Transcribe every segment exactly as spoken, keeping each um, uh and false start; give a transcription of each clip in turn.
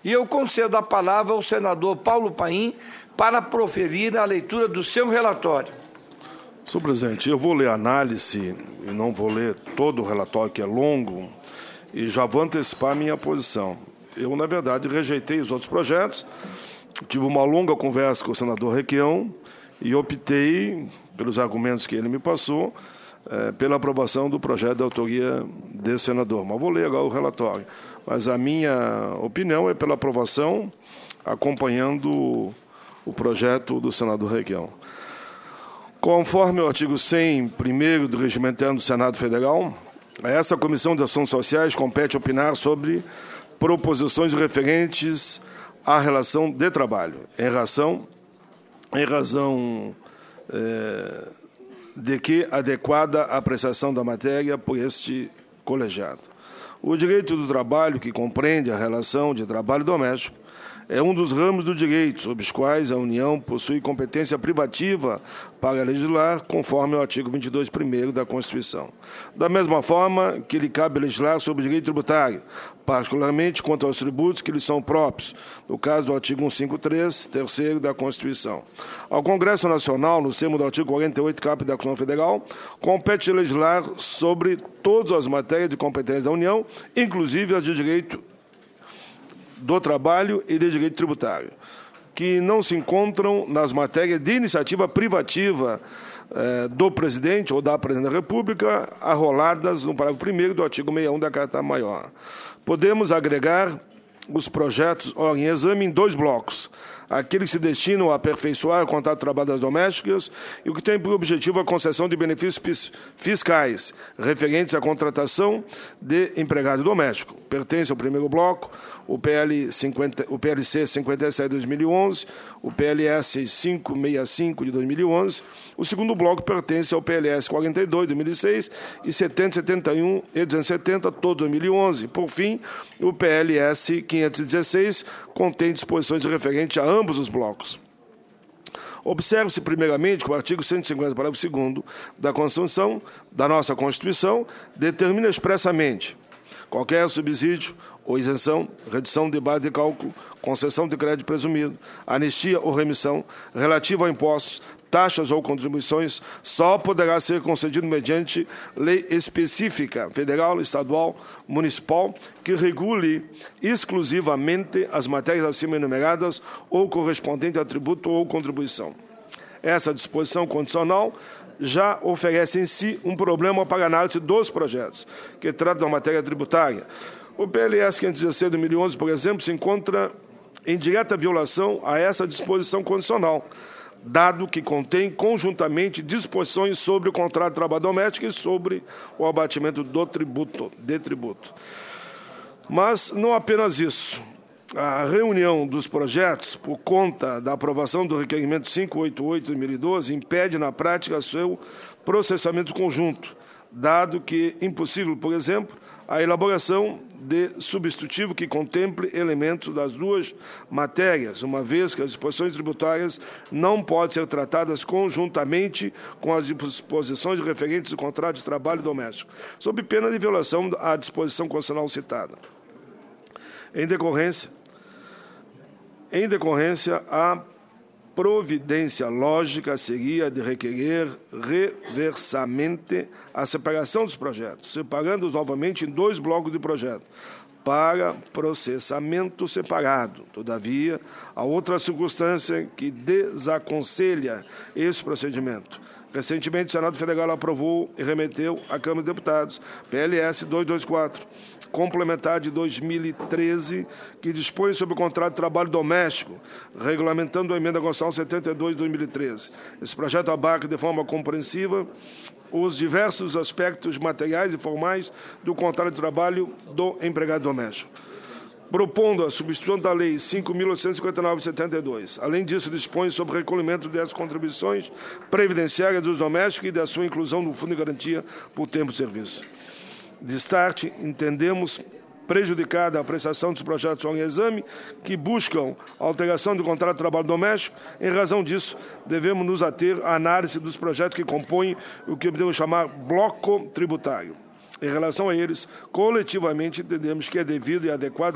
E eu concedo a palavra ao senador Paulo Paim para proferir a leitura do seu relatório. Senhor presidente, eu vou ler a análise e não vou ler todo o relatório, que é longo, e já vou antecipar a minha posição. Eu, na verdade, rejeitei os outros projetos, tive uma longa conversa com o senador Requião e optei, pelos argumentos que ele me passou, é, pela aprovação do projeto de autoria desse senador. Mas vou ler agora o relatório. Mas a minha opinião é pela aprovação, acompanhando o projeto do senador Requião. Conforme o artigo cem, primeiro do Regimento Interno do Senado Federal, a essa Comissão de Ações Sociais compete opinar sobre proposições referentes à relação de trabalho, em razão, em razão é, de que adequada a apreciação da matéria por este colegiado. O direito do trabalho, que compreende a relação de trabalho doméstico, é um dos ramos do direito, sob os quais a União possui competência privativa para legislar, conforme o artigo vinte e dois, primeiro da Constituição. Da mesma forma que lhe cabe legislar sobre o direito tributário, particularmente quanto aos tributos que lhe são próprios, no caso do artigo cento e cinquenta e três, terceiro da Constituição. Ao Congresso Nacional, no termo do artigo quarenta e oito, caput da Constituição Federal, compete legislar sobre todas as matérias de competência da União, inclusive as de direito do trabalho e de direito tributário, que não se encontram nas matérias de iniciativa privativa eh, do presidente ou da presidente da República, arroladas no parágrafo primeiro do artigo sessenta e um da Carta Maior. Podemos agregar os projetos ó, em exame em dois blocos: aqueles que se destinam a aperfeiçoar o contrato de trabalho das domésticas e o que tem por objetivo a concessão de benefícios fiscais referentes à contratação de empregado doméstico. Pertence ao primeiro bloco o, P L cinquenta, o P L C cinquenta e sete de dois mil e onze, o P L S quinhentos e sessenta e cinco de dois mil e onze. O segundo bloco pertence ao P L S quarenta e dois de dois mil e seis e setenta, setenta e um e duzentos e setenta, todos de dois mil e onze. Por fim, o P L S quinhentos e dezesseis contém disposições referentes a ambos os blocos. Observe-se, primeiramente, que o artigo cento e cinquenta, parágrafo segundo da Constituição, da nossa Constituição, determina expressamente qualquer subsídio ou isenção, redução de base de cálculo, concessão de crédito presumido, anistia ou remissão relativa a impostos, taxas ou contribuições, só poderá ser concedido mediante lei específica, federal, estadual, municipal, que regule exclusivamente as matérias acima enumeradas ou correspondente a tributo ou contribuição. Essa disposição condicional já oferece em si um problema para a análise dos projetos, que tratam da matéria tributária. O P L S quinhentos e dezesseis de dois mil e onze, por exemplo, se encontra em direta violação a essa disposição condicional, dado que contém conjuntamente disposições sobre o contrato de trabalho doméstico e sobre o abatimento do tributo, de tributo. Mas não apenas isso. A reunião dos projetos, por conta da aprovação do requerimento quinhentos e oitenta e oito de dois mil e doze, impede, na prática, seu processamento conjunto, dado que é impossível, por exemplo, a elaboração de substitutivo que contemple elementos das duas matérias, uma vez que as disposições tributárias não podem ser tratadas conjuntamente com as disposições referentes ao contrato de trabalho doméstico, sob pena de violação à disposição constitucional citada. Em decorrência, em decorrência, a providência lógica seria de requerer reversamente a separação dos projetos, separando-os novamente em dois blocos de projeto, para processamento separado. Todavia, há outra circunstância que desaconselha esse procedimento. Recentemente, o Senado Federal aprovou e remeteu à Câmara de Deputados P L S duzentos e vinte e quatro, complementar de dois mil e treze, que dispõe sobre o contrato de trabalho doméstico, regulamentando a emenda constitucional setenta e dois de dois mil e treze. Esse projeto abarca de forma comprehensiva os diversos aspectos materiais e formais do contrato de trabalho do empregado doméstico, propondo a substituição da Lei cinco mil oitocentos e cinquenta e nove de setenta e dois. Além disso, dispõe sobre o recolhimento das contribuições previdenciárias dos domésticos e da sua inclusão no Fundo de Garantia por Tempo de Serviço. De start, entendemos prejudicada a apreciação dos projetos em exame que buscam a alteração do contrato de trabalho doméstico. Em razão disso, devemos nos ater à análise dos projetos que compõem o que podemos chamar bloco tributário. Em relação a eles, coletivamente entendemos que é devido e adequada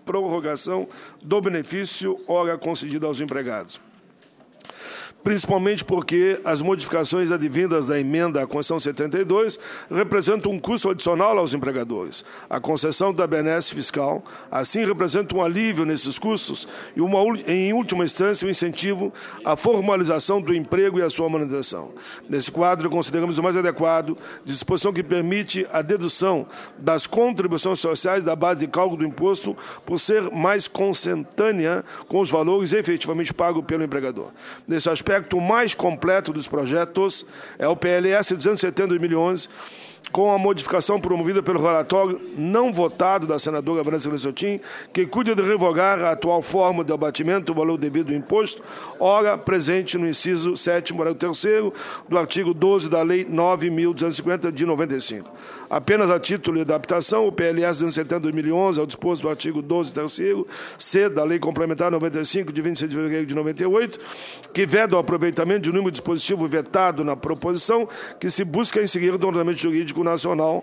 prorrogação do benefício ora concedido aos empregados. Principalmente porque as modificações advindas da emenda à Constituição setenta e dois representam um custo adicional aos empregadores. A concessão da benesse fiscal, assim, representa um alívio nesses custos e, uma, em última instância, um incentivo à formalização do emprego e à sua manutenção. Nesse quadro, consideramos o mais adequado disposição que permite a dedução das contribuições sociais da base de cálculo do imposto por ser mais consentânea com os valores efetivamente pagos pelo empregador. Nesse aspecto, o mais completo dos projetos é o P L S duzentos e setenta de dois mil e onze, com a modificação promovida pelo relatório não votado da senadora Vanessa Glissotin, que cuida de revogar a atual forma de abatimento do valor devido do imposto, ora presente no inciso sétimo, parágrafo terceiro do artigo doze da Lei nove mil duzentos e cinquenta de noventa e cinco. Apenas a título de adaptação, o P L S duzentos e setenta de dois mil e onze, ao disposto do artigo doze, terceiro C da Lei Complementar noventa e cinco, de vinte e seis de fevereiro de noventa e oito, que veda o aproveitamento de um número de dispositivo vetado na proposição, que se busca inserir no ordenamento jurídico nacional,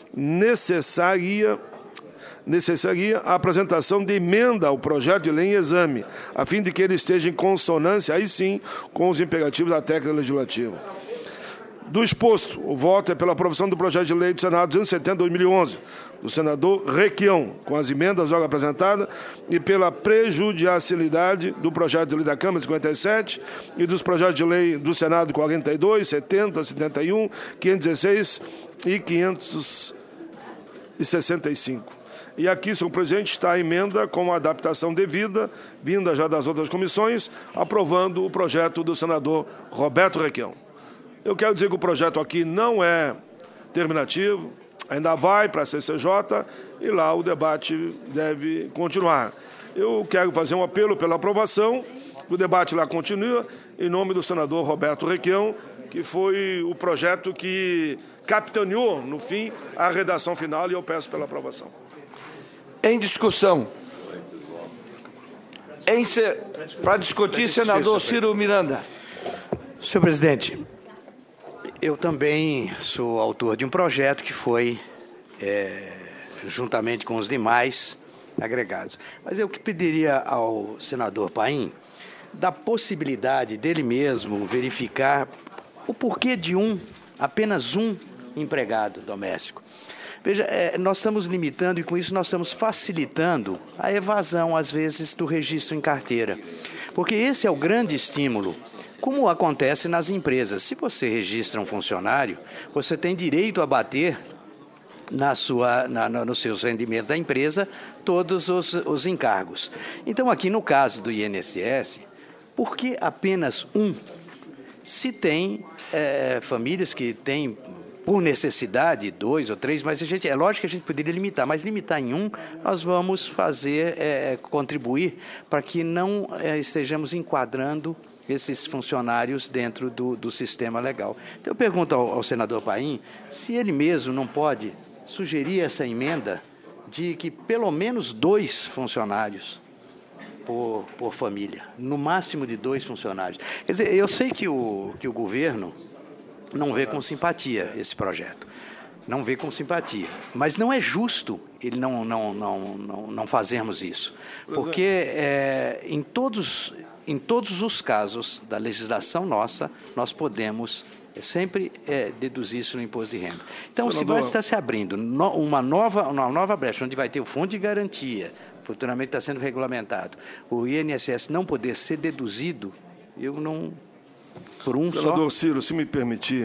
necessaria, necessaria a apresentação de emenda ao projeto de lei em exame, a fim de que ele esteja em consonância, aí sim, com os imperativos da técnica legislativa. Do exposto, o voto é pela aprovação do projeto de lei do Senado duzentos e setenta de dois mil e onze, do senador Requião, com as emendas ora apresentadas, e pela prejudicialidade do projeto de lei da Câmara cinquenta e sete e dos projetos de lei do Senado quarenta e dois, setenta, setenta e um, quinhentos e dezesseis e quinhentos e sessenta e cinco. E aqui, senhor presidente, está a emenda com a adaptação devida, vinda já das outras comissões, aprovando o projeto do senador Roberto Requião. Eu quero dizer que o projeto aqui não é terminativo, ainda vai para a C C J e lá o debate deve continuar. Eu quero fazer um apelo pela aprovação, o debate lá continua, em nome do senador Roberto Requião, que foi o projeto que capitaneou, no fim, a redação final, e eu peço pela aprovação. Em discussão. Em se... Para discutir, senador Ciro Miranda. Senhor presidente, eu também sou autor de um projeto que foi, é, juntamente com os demais, agregados. Mas eu que pediria ao senador Paim da possibilidade dele mesmo verificar o porquê de um, apenas um empregado doméstico. Veja, é, nós estamos limitando e com isso nós estamos facilitando a evasão, às vezes, do registro em carteira. Porque esse é o grande estímulo. Como acontece nas empresas, se você registra um funcionário, você tem direito a bater na sua, na, na, nos seus rendimentos da empresa todos os, os encargos. Então, aqui no caso do I N S S, por que apenas um? Se tem é, famílias que têm, por necessidade, dois ou três, mas a gente, é lógico que a gente poderia limitar, mas limitar em um, nós vamos fazer, é, contribuir para que não é, estejamos enquadrando esses funcionários dentro do, do sistema legal. Então, eu pergunto ao, ao senador Paim se ele mesmo não pode sugerir essa emenda de que pelo menos dois funcionários por, por família, no máximo de dois funcionários. Quer dizer, eu sei que o, que o governo não vê com simpatia esse projeto, não vê com simpatia, mas não é justo ele não, não, não, não, não fazermos isso, porque é, em todos... Em todos os casos da legislação nossa, nós podemos sempre é, deduzir isso no imposto de renda. Então, se vai estar se abrindo no, uma, nova, uma nova brecha, onde vai ter o fundo de garantia, futuramente está sendo regulamentado, o I N S S não poder ser deduzido, eu não... Por um só... Senador Ciro, se me permitir,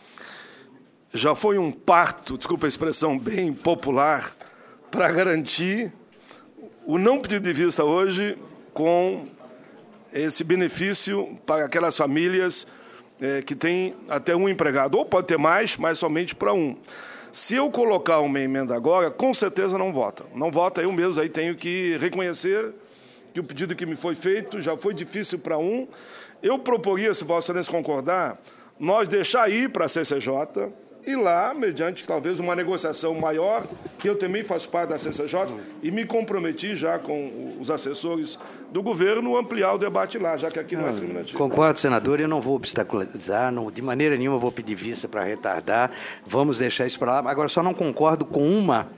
já foi um parto, desculpa a expressão bem popular, para garantir o não pedido de vista hoje com esse benefício para aquelas famílias é, que têm até um empregado, ou pode ter mais, mas somente para um. Se eu colocar uma emenda agora, com certeza não vota. Não vota, eu mesmo aí tenho que reconhecer que o pedido que me foi feito já foi difícil para um. Eu proporia, se Vossa Excelência concordar, nós deixar ir para a C C J e lá, mediante talvez uma negociação maior, que eu também faço parte da C C J, e me comprometi já com os assessores do governo ampliar o debate lá, já que aqui não é terminativo. Concordo, senador, eu não vou obstaculizar, não, de maneira nenhuma vou pedir vista para retardar, vamos deixar isso para lá. Agora, só não concordo com uma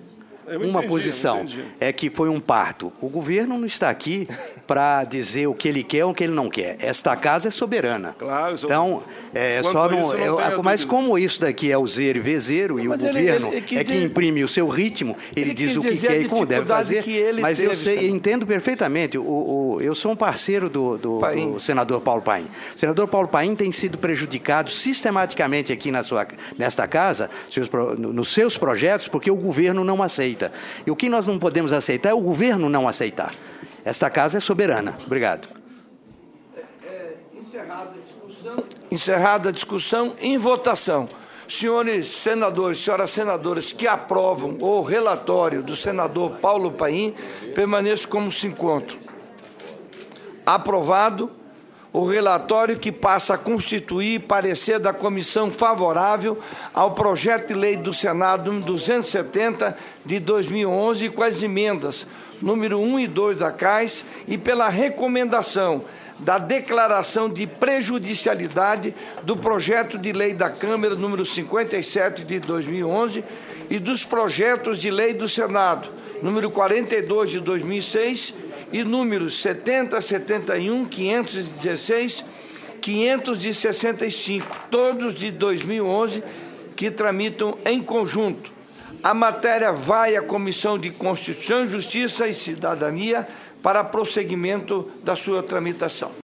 Eu uma entendi, posição, eu entendi. é que foi um parto. O governo não está aqui para dizer o que ele quer ou o que ele não quer. Esta casa é soberana. Claro, isso- então, é, Quanto só a não, isso, não eu- tenha mas dúvida. como isso daqui é o zero e vezeiro, e o Mas ele- governo ele- ele quis é que dizer- imprime o seu ritmo, ele, ele diz quis o que dizer quer a e como deve dificuldade fazer, que ele mas eu teve, sei, senador. entendo perfeitamente. O, o- eu sou um parceiro do, do, Paim. do senador Paulo Paim. O senador Paulo Paim tem sido prejudicado sistematicamente aqui na sua, nesta casa, seus, pro- no- nos seus projetos, porque o governo não aceita. E o que nós não podemos aceitar é o governo não aceitar. Esta casa é soberana. Obrigado. Encerrada a discussão. Encerrada a discussão, em votação. Senhores senadores, senhoras senadoras que aprovam o relatório do senador Paulo Paim, permaneçam como se encontram. Aprovado o relatório que passa a constituir parecer da comissão favorável ao projeto de lei do Senado número duzentos e setenta de dois mil e onze com as emendas número um e dois da C A S e pela recomendação da declaração de prejudicialidade do projeto de lei da Câmara número cinquenta e sete de dois mil e onze e dos projetos de lei do Senado número quarenta e dois de dois mil e seis e números setenta, setenta e um, quinhentos e dezesseis, quinhentos e sessenta e cinco, todos de dois mil e onze, que tramitam em conjunto. A matéria vai à Comissão de Constituição, Justiça e Cidadania para prosseguimento da sua tramitação.